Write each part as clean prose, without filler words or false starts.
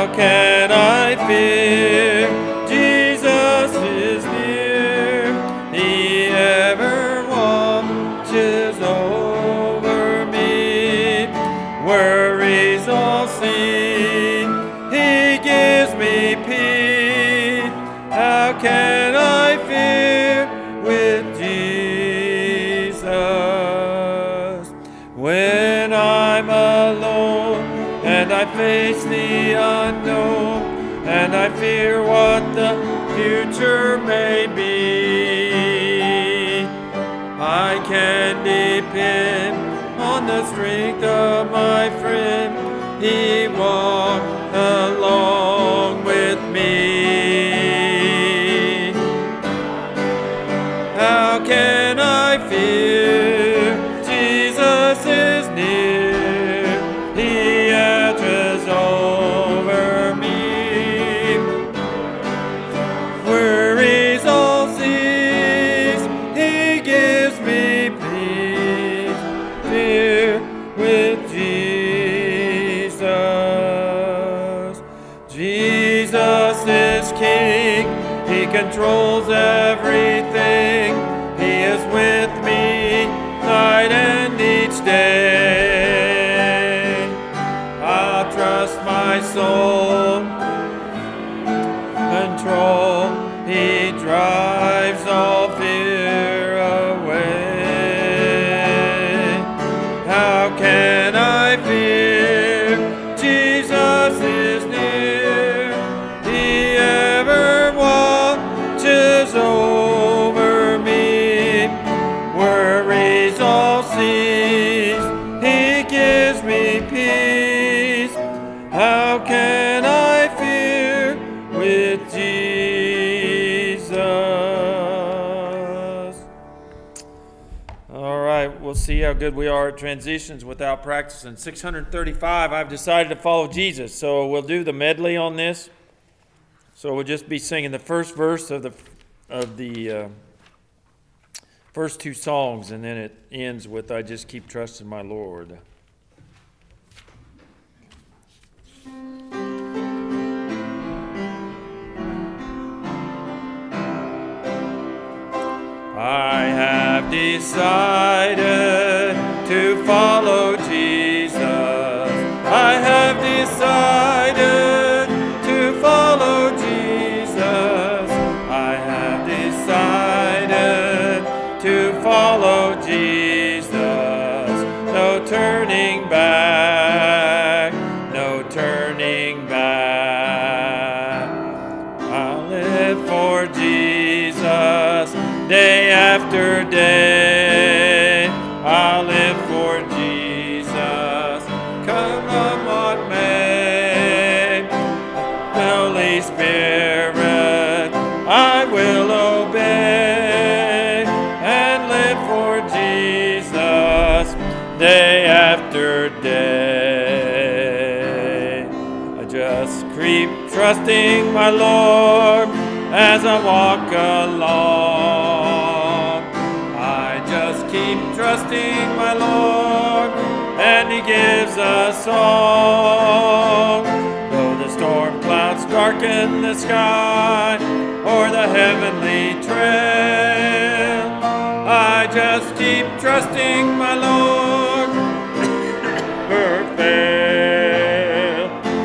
can I fear? Jesus is near. He ever watches over me. Worries all seen. He gives me peace. How can I fear with Jesus? When I'm alone and I face the unknown, and I fear what the future may be, I can depend on the strength of my friend. He walked along with me. How can I fear? Jesus is near. He watches over me. Worries all cease. He gives me peace. Fear with Jesus. Jesus is King. He controls everything. He is with me night and each day. I'll trust my soul. Control. He drives all fear away. How can I fear? Jesus is near. He ever watches over me. Worries all cease. He gives me peace. How can I fear with Jesus? All right, we'll see how good we are at transitions without practicing. 635, I've decided to follow Jesus. So we'll do the medley on this. So we'll just be singing the first verse of the first two songs, and then it ends with I just keep trusting my Lord. I have decided to follow Jesus. I have decided to follow Jesus. I have decided to follow Jesus. No turning back, no turning back. I'll live for Jesus day after day. I'll live for Jesus, come on what may. Holy Spirit, I will obey and live for Jesus day after day. I just keep trusting my Lord as I walk along. I just keep trusting my Lord, and He gives a song. Though the storm clouds darken the sky or the heavenly trail, I just keep trusting my Lord. Never fail.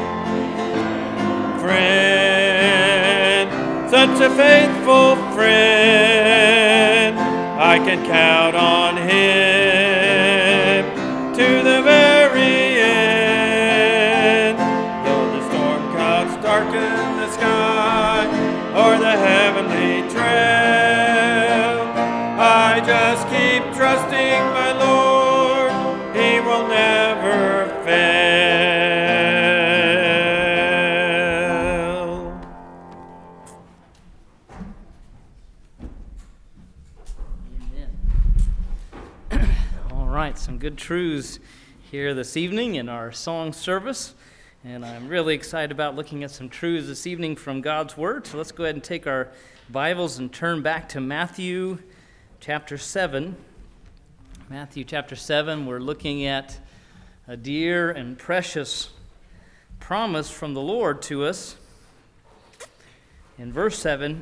Friend, such a faithful friend, I can count on Him to the very end. Though the storm clouds darken the sky or the heavenly trail, I just keep trusting my Lord. He will never fail. All right, some good truths here this evening in our song service. And I'm really excited about looking at some truths this evening from God's Word. So let's go ahead and take our Bibles and turn back to Matthew chapter 7. Matthew chapter 7, we're looking at a dear and precious promise from the Lord to us in verse 7.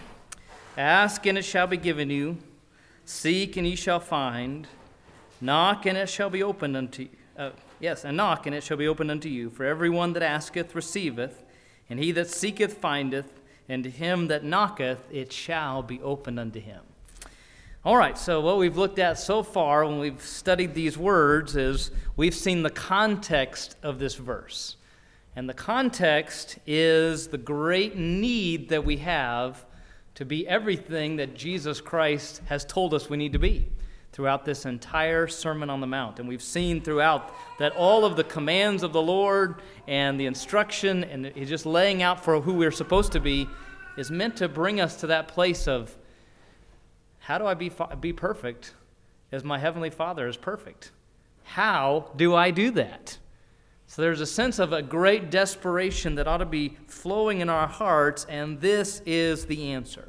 Ask, and it shall be given you. Seek, and ye shall find. Knock, and it shall be opened unto you. Knock, and it shall be opened unto you. For everyone that asketh receiveth, and he that seeketh findeth, and to him that knocketh it shall be opened unto him. All right, so what we've looked at so far when we've studied these words is we've seen the context of this verse. And the context is the great need that we have to be everything that Jesus Christ has told us we need to be throughout this entire Sermon on the Mount. And we've seen throughout that all of the commands of the Lord and the instruction and He's just laying out for who we're supposed to be is meant to bring us to that place of, how do I be perfect as my Heavenly Father is perfect? How do I do that? So there's a sense of a great desperation that ought to be flowing in our hearts, and this is the answer.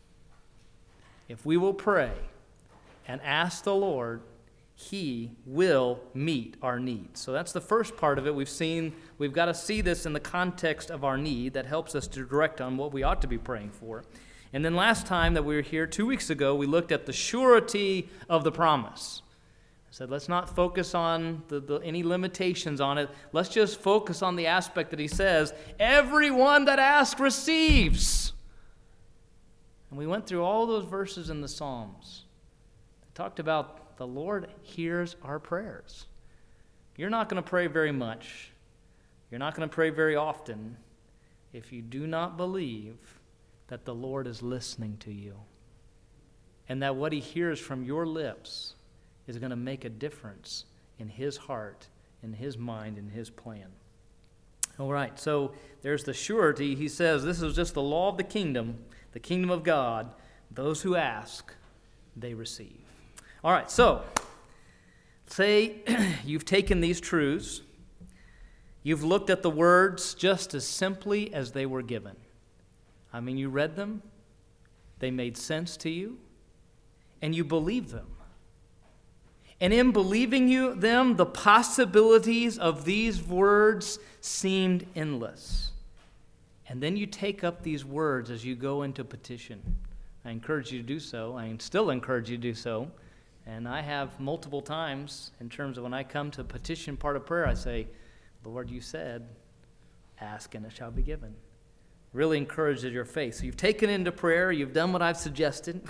If we will pray and ask the Lord, He will meet our needs. So that's the first part of it. We've got to see this in the context of our need. That helps us to direct on what we ought to be praying for. And then last time that we were here, 2 weeks ago, we looked at the surety of the promise. I said, let's not focus on any limitations on it. Let's just focus on the aspect that He says, everyone that asks receives. And we went through all those verses in the Psalms. It talked about the Lord hears our prayers. You're not going to pray very much. You're not going to pray very often if you do not believe that the Lord is listening to you and that what He hears from your lips is going to make a difference in His heart, in His mind, in His plan. All right, so there's the surety. He says this is just the law of the kingdom of God. Those who ask, they receive. All right, so say you've taken these truths, you've looked at the words just as simply as they were given. I mean, you read them, they made sense to you, and you believed them. And in believing them, the possibilities of these words seemed endless. And then you take up these words as you go into petition. I encourage you to do so. I still encourage you to do so. And I have multiple times in terms of when I come to petition part of prayer, I say, Lord, you said, ask and it shall be given. Really encourages your faith. So you've taken into prayer. You've done what I've suggested.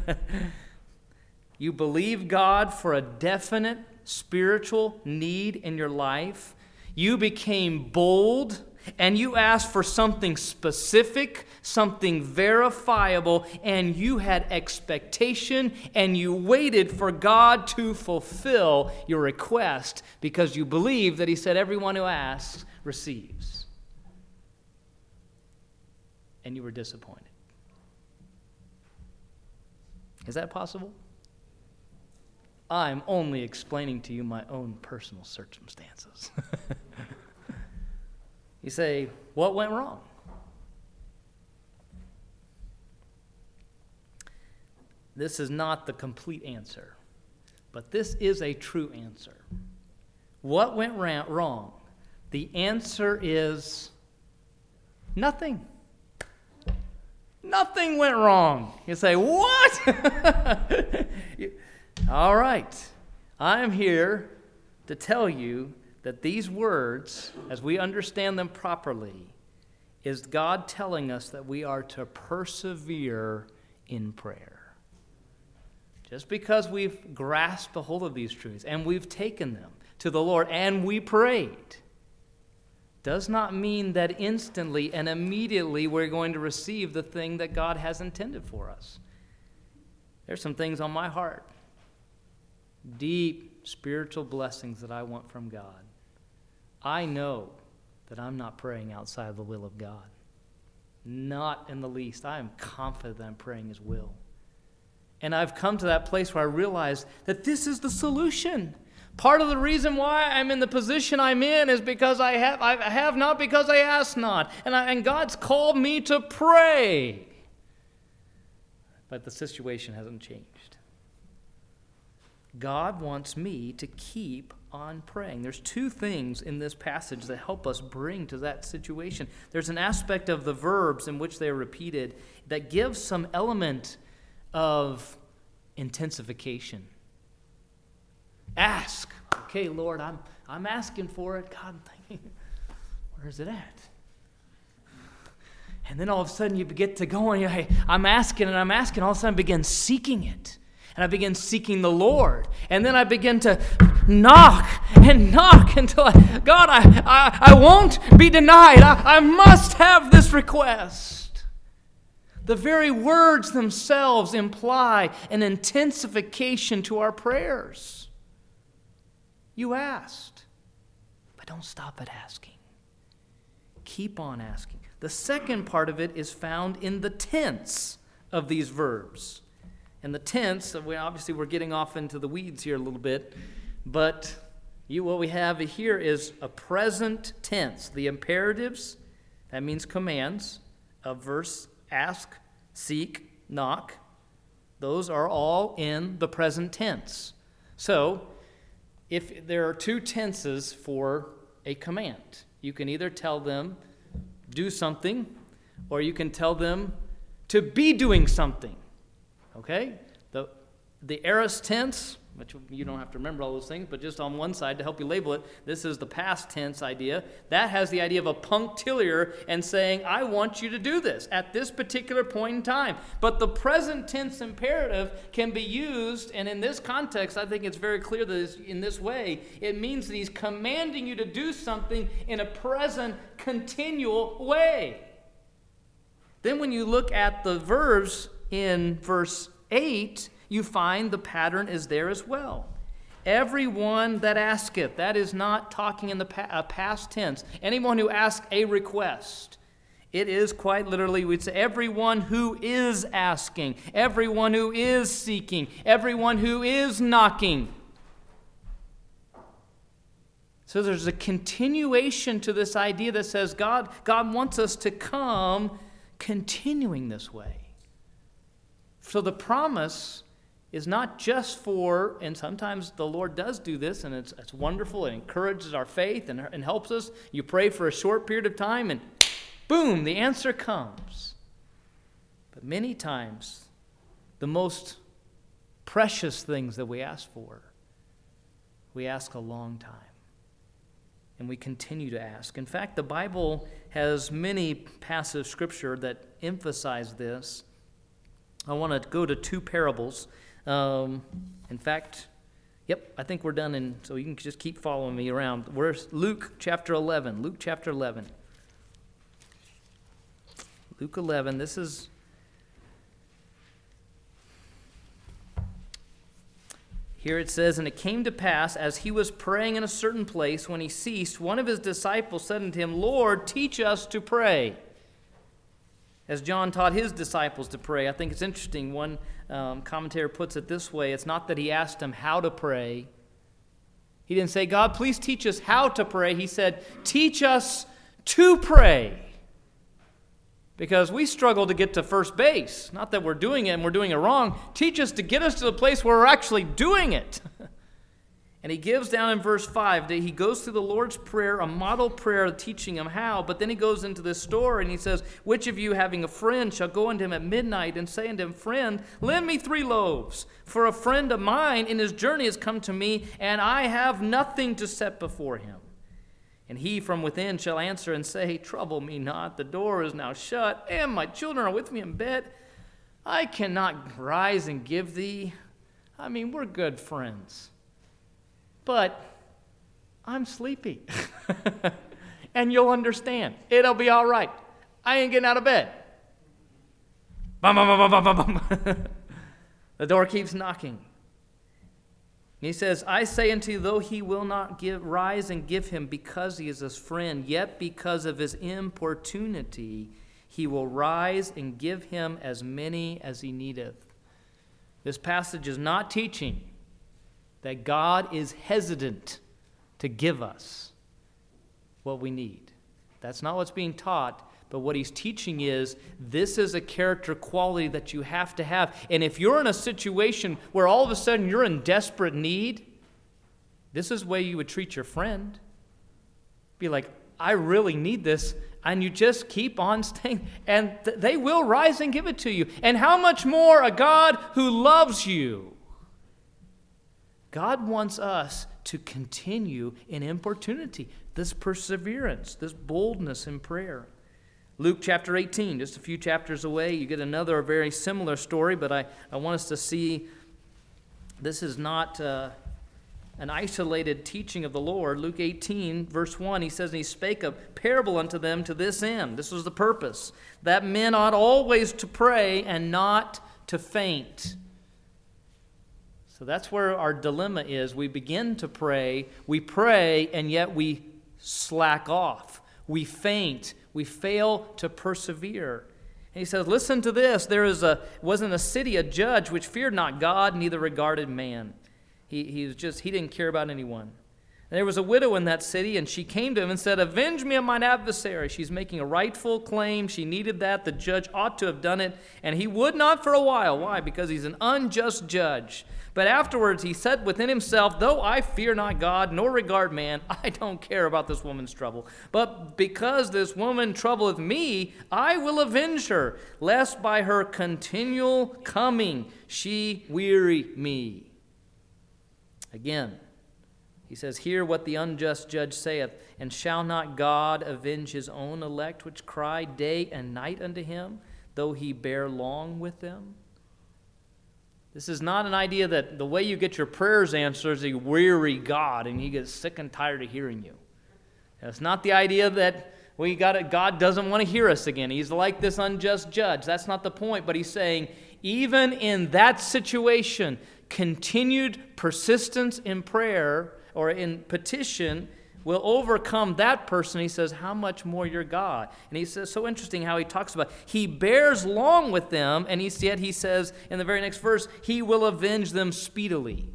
You believe God for a definite spiritual need in your life. You became bold, and you asked for something specific, something verifiable, and you had expectation, and you waited for God to fulfill your request because you believe that He said everyone who asks receives. And you were disappointed. Is that possible? I'm only explaining to you my own personal circumstances. You say, what went wrong? This is not the complete answer, but this is a true answer. What went wrong? The answer is nothing. Nothing went wrong. You say, what? All right. I'm here to tell you that these words, as we understand them properly, is God telling us that we are to persevere in prayer. Just because we've grasped a hold of these truths and we've taken them to the Lord and we prayed, does not mean that instantly and immediately we're going to receive the thing that God has intended for us. There's some things on my heart, deep spiritual blessings that I want from God. I know that I'm not praying outside of the will of God. Not in the least. I am confident that I'm praying His will. And I've come to that place where I realize that this is the solution. Part of the reason why I'm in the position I'm in is because I have not because I ask not. And God's called me to pray. But the situation hasn't changed. God wants me to keep on praying. There's two things in this passage that help us bring to that situation. There's an aspect of the verbs in which they are repeated that gives some element of intensification. Ask. Okay, Lord, I'm asking for it. God, where's it at? And then all of a sudden you get to going, hey, I'm asking and I'm asking. All of a sudden I begin seeking it. And I begin seeking the Lord. And then I begin to knock and knock until I won't be denied. I must have this request. The very words themselves imply an intensification to our prayers. You asked, but don't stop at asking. Keep on asking. The second part of it is found in the tense of these verbs. And the tense, we're getting off into the weeds here a little bit, but what we have here is a present tense. The imperatives, that means commands, of verse ask, seek, knock, those are all in the present tense. So, if there are two tenses for a command, you can either tell them do something, or you can tell them to be doing something. Okay? The aorist tense, which you don't have to remember all those things, but just on one side to help you label it, this is the past tense idea. That has the idea of a punctiliar and saying, I want you to do this at this particular point in time. But the present tense imperative can be used, and in this context, I think it's very clear that in this way, it means that he's commanding you to do something in a present, continual way. Then when you look at the verbs in verse 8, you find the pattern is there as well. Everyone that asketh, that is not talking in the past tense. Anyone who asks a request. It is quite literally, we'd say, everyone who is asking, everyone who is seeking, everyone who is knocking. So there's a continuation to this idea that says God wants us to come continuing this way. So the promise is not just for, and sometimes the Lord does do this, and it's wonderful. It encourages our faith and helps us. You pray for a short period of time, and boom, the answer comes. But many times, the most precious things that we ask for, we ask a long time. And we continue to ask. In fact, the Bible has many passages of Scripture that emphasize this. I want to go to two parables. In fact, I think we're done, so you can just keep following me around. Where's Luke chapter 11? Luke chapter 11. Luke 11, this is... Here it says, And it came to pass, as he was praying in a certain place, when he ceased, one of his disciples said unto him, Lord, teach us to pray, as John taught his disciples to pray. I think it's interesting. One commentator puts it this way. It's not that he asked him how to pray. He didn't say, God, please teach us how to pray. He said, teach us to pray. Because we struggle to get to first base. Not that we're doing it and we're doing it wrong. Teach us to get us to the place where we're actually doing it. And he gives down in verse 5 that he goes through the Lord's Prayer, a model prayer teaching him how, but then he goes into this story and he says, Which of you having a friend shall go unto him at midnight and say unto him, Friend, lend me 3 loaves, for a friend of mine in his journey has come to me, and I have nothing to set before him. And he from within shall answer and say, Trouble me not, the door is now shut, and my children are with me in bed. I cannot rise and give thee. We're good friends. But I'm sleepy. And you'll understand. It'll be all right. I ain't getting out of bed. Bum, bum, bum, bum, bum, bum. The door keeps knocking. He says, I say unto you, though he will not rise and give him because he is his friend, yet because of his importunity, he will rise and give him as many as he needeth. This passage is not teaching that God is hesitant to give us what we need. That's not what's being taught, but what he's teaching is this is a character quality that you have to have. And if you're in a situation where all of a sudden you're in desperate need, This is the way you would treat your friend. Be like, I really need this, and you just keep on staying, and they will rise and give it to you. And how much more a God who loves you? God wants us to continue in importunity, this perseverance, this boldness in prayer. Luke chapter 18, just a few chapters away, you get another very similar story, but I want us to see this is not an isolated teaching of the Lord. Luke 18, verse 1, he says, and he spake a parable unto them to this end. This was the purpose, that men ought always to pray and not to faint. So that's where our dilemma is. We begin to pray, we pray, and yet we slack off. We faint. We fail to persevere. And he says, listen to this. There was in a city a judge which feared not God, neither regarded man. He didn't care about anyone. And there was a widow in that city, and she came to him and said, avenge me of mine adversary. She's making a rightful claim. She needed that. The judge ought to have done it, and he would not for a while. Why? Because he's an unjust judge. But afterwards he said within himself, though I fear not God, nor regard man, I don't care about this woman's trouble. But because this woman troubleth me, I will avenge her, lest by her continual coming she weary me. Again, he says, hear what the unjust judge saith, and shall not God avenge his own elect, which cry day and night unto him, though he bear long with them? This is not an idea that the way you get your prayers answered is you weary God and he gets sick and tired of hearing you. It's not the idea that God doesn't want to hear us again. He's like this unjust judge. That's not the point, but he's saying, even in that situation, continued persistence in prayer or in petition will overcome that person. He says, how much more your God? And he says, so interesting how he talks about, he bears long with them, and yet he says in the very next verse, he will avenge them speedily.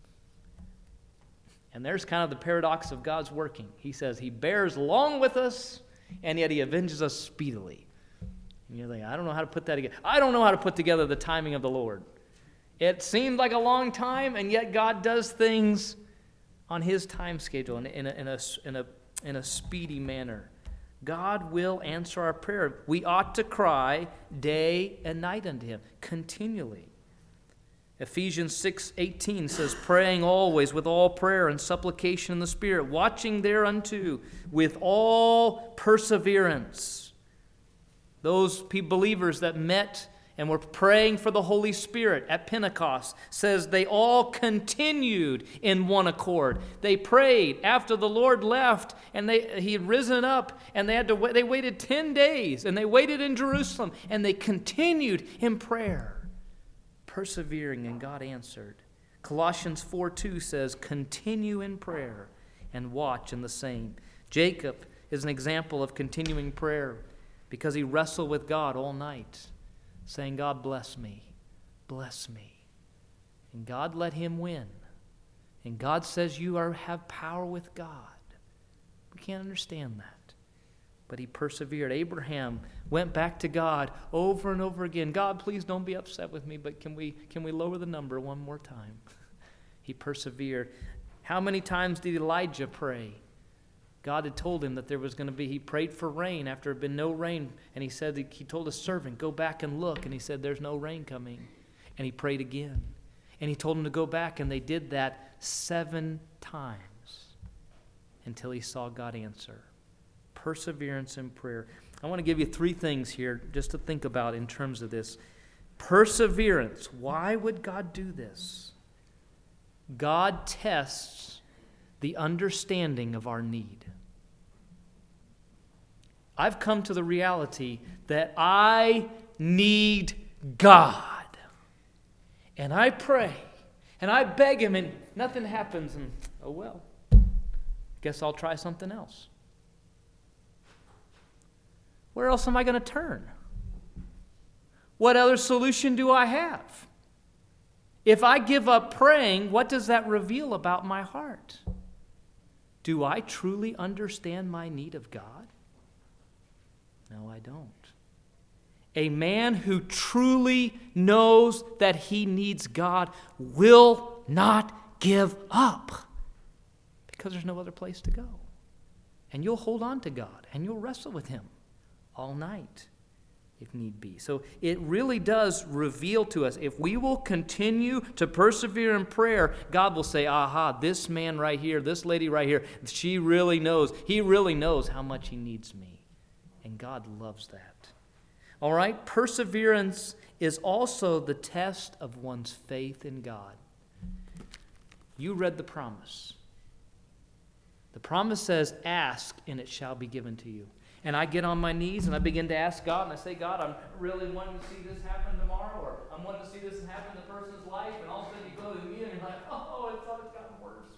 And there's kind of the paradox of God's working. He says he bears long with us, and yet he avenges us speedily. And you're like, I don't know how to put that together. I don't know how to put together the timing of the Lord. It seemed like a long time, and yet God does things on his time schedule in a speedy manner. God will answer our prayer. We ought to cry day and night unto him continually. Ephesians 6:18 says, praying always with all prayer and supplication in the Spirit, watching thereunto with all perseverance. Those believers that met and were praying for the Holy Spirit at Pentecost, says they all continued in one accord. They prayed after the Lord left, and he had risen up, and they waited 10 days, and they waited in Jerusalem, and they continued in prayer, persevering, and God answered. Colossians 4:2 says, continue in prayer and watch in the same. Jacob is an example of continuing prayer because he wrestled with God all night, saying, God, bless me, bless me. And God let him win. And God says you have power with God. We can't understand that. But he persevered. Abraham went back to God over and over again. God, please don't be upset with me, but can we lower the number one more time? He persevered. How many times did Elijah pray? God had told him that there was going to be, he prayed for rain after there had been no rain, and he said, he told his servant, go back and look, and he said, there's no rain coming. And he prayed again. And he told him to go back, and they did that 7 times until he saw God answer. Perseverance in prayer. I want to give you 3 things here just to think about in terms of this. Perseverance. Why would God do this? God tests the understanding of our need. I've come to the reality that I need God. And I pray, and I beg him, and nothing happens, and oh well, guess I'll try something else. Where else am I going to turn? What other solution do I have? If I give up praying, what does that reveal about my heart? Do I truly understand my need of God? No, I don't. A man who truly knows that he needs God will not give up. Because there's no other place to go. And you'll hold on to God, and you'll wrestle with Him all night if need be. So it really does reveal to us, if we will continue to persevere in prayer, God will say, aha, this man right here, this lady right here, she really knows, he really knows how much he needs me. And God loves that. All right, perseverance is also the test of one's faith in God. You read the promise. The promise says, ask and it shall be given to you. And I get on my knees and I begin to ask God, and I say, God, I'm really wanting to see this happen tomorrow, or I'm wanting to see this happen in the person's life, and all of a sudden you go to me and you're like, oh, it's gotten worse.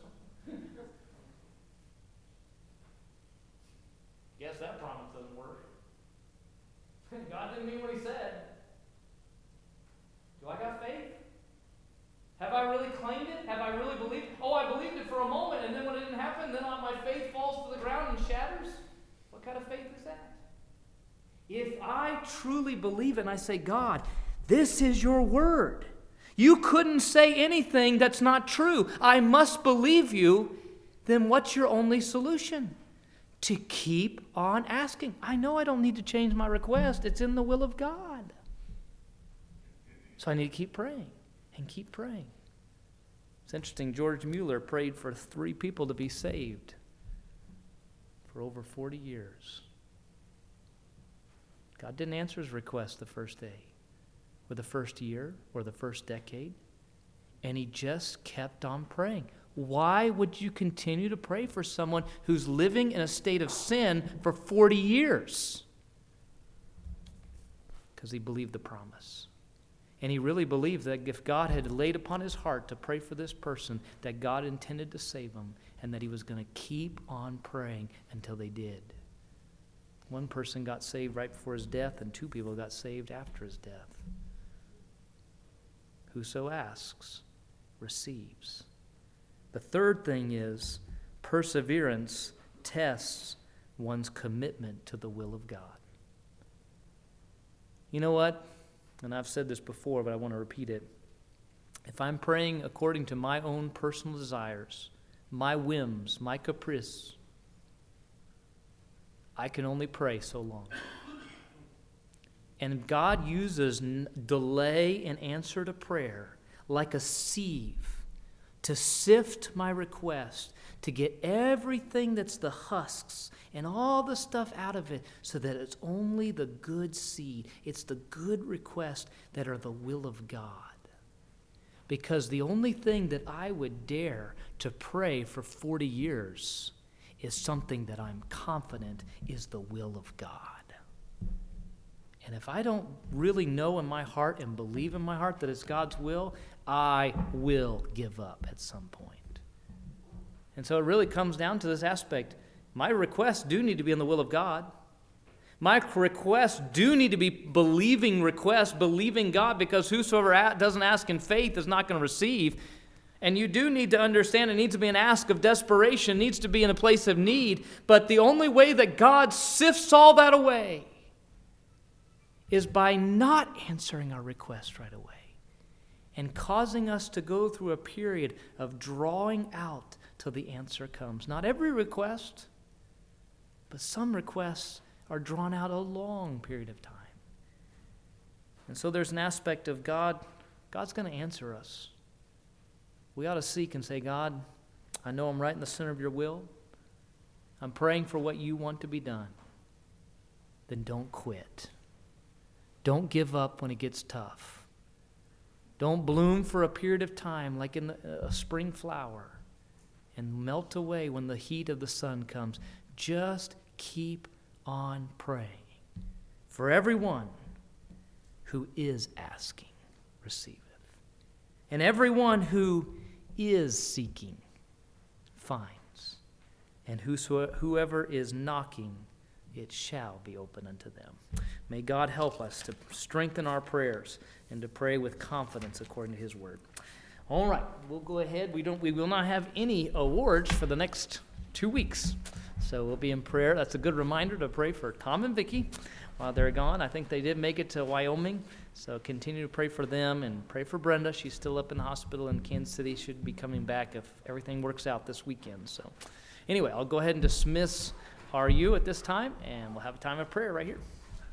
Guess that promise doesn't work. God didn't mean what He said. Do I got faith? Have I really claimed it? Have I really believed it? Oh, I believed it for a moment, and then when it didn't happen, then my faith falls to the ground and shatters? What kind of faith is that? If I truly believe it and I say, God, this is your word. You couldn't say anything that's not true. I must believe you. Then what's your only solution? To keep on asking. I know I don't need to change my request. It's in the will of God. So I need to keep praying and keep praying. It's interesting, George Mueller prayed for 3 people to be saved for over 40 years. God didn't answer his request the first day, or the first year, or the first decade. And he just kept on praying. Why would you continue to pray for someone who's living in a state of sin for 40 years? Because he believed the promise. And he really believed that if God had laid upon his heart to pray for this person, that God intended to save him, and that he was going to keep on praying until they did. One person got saved right before his death, and 2 people got saved after his death. Whoso asks, receives. The third thing is perseverance tests one's commitment to the will of God. You know what? And I've said this before, but I want to repeat it. If I'm praying according to my own personal desires, my whims, my caprice, I can only pray so long. And God uses delay in answer to prayer like a sieve to sift my request, to get everything that's the husks and all the stuff out of it, so that it's only the good seed. It's the good requests that are the will of God. Because the only thing that I would dare to pray for 40 years is something that I'm confident is the will of God. And if I don't really know in my heart and believe in my heart that it's God's will, I will give up at some point. And so it really comes down to this aspect. My requests do need to be in the will of God. My requests do need to be believing requests, believing God, because whosoever doesn't ask in faith is not going to receive. And you do need to understand it needs to be an ask of desperation, needs to be in a place of need. But the only way that God sifts all that away is by not answering our request right away and causing us to go through a period of drawing out till the answer comes. Not every request, but some requests are drawn out a long period of time. And so there's an aspect of God's going to answer us. We ought to seek and say, God, I know I'm right in the center of your will. I'm praying for what you want to be done. Then don't quit. Don't give up when it gets tough. Don't bloom for a period of time like in a spring flower and melt away when the heat of the sun comes. Just keep on praying. For everyone who is asking, receiveth. And everyone who is seeking, finds. And whoever is knocking, it shall be open unto them. May God help us to strengthen our prayers and to pray with confidence according to his word. All right, we'll go ahead. We will not have any awards for the next 2 weeks. So we'll be in prayer. That's a good reminder to pray for Tom and Vicky while they're gone. I think they did make it to Wyoming, so continue to pray for them and pray for Brenda. She's still up in the hospital in Kansas City. Should be coming back if everything works out this weekend. So anyway, I'll go ahead and dismiss RU at this time, and we'll have a time of prayer right here.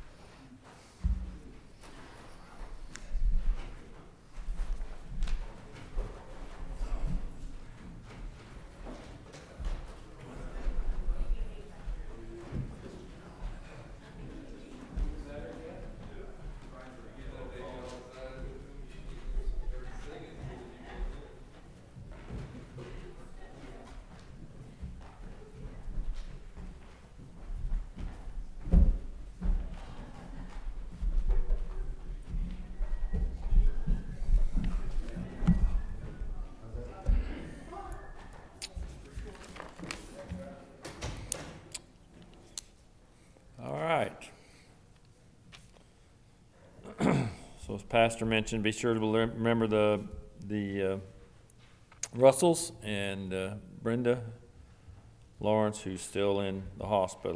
All right. So as Pastor mentioned, be sure to remember the Russells and Brenda Lawrence, who's still in the hospital.